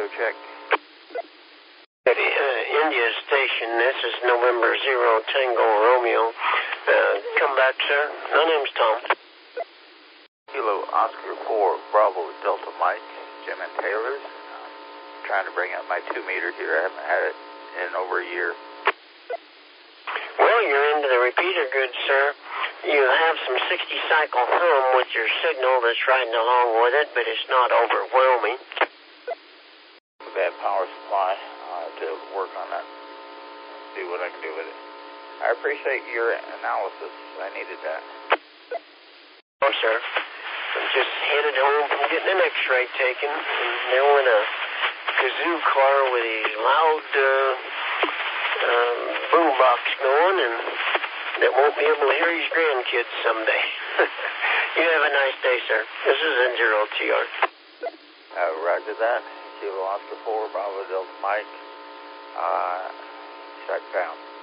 check. India Station, this is November 0 Tango Romeo. Come back, sir. My name's Tom. Kilo Oscar 4 Bravo Delta Mike, Jim and Taylor's. Trying to bring up my 2 meter here. I haven't had it in over a year. Well, you're into the repeater good, sir. You have some 60 cycle hum with your signal that's riding along with it, but it's not overwhelming. Bad power supply. I'll have to work on that. See what I can do with it. I appreciate your analysis. I needed that. Oh, sir. I'm just headed home from getting an x-ray taken, and there went a kazoo car with his loud boombox going, and that won't be able to hear his grandkids someday. You have a nice day, sir. This is N0TR. Roger that. Kilo Oscar 4 Bravo Delta Mike. Track down.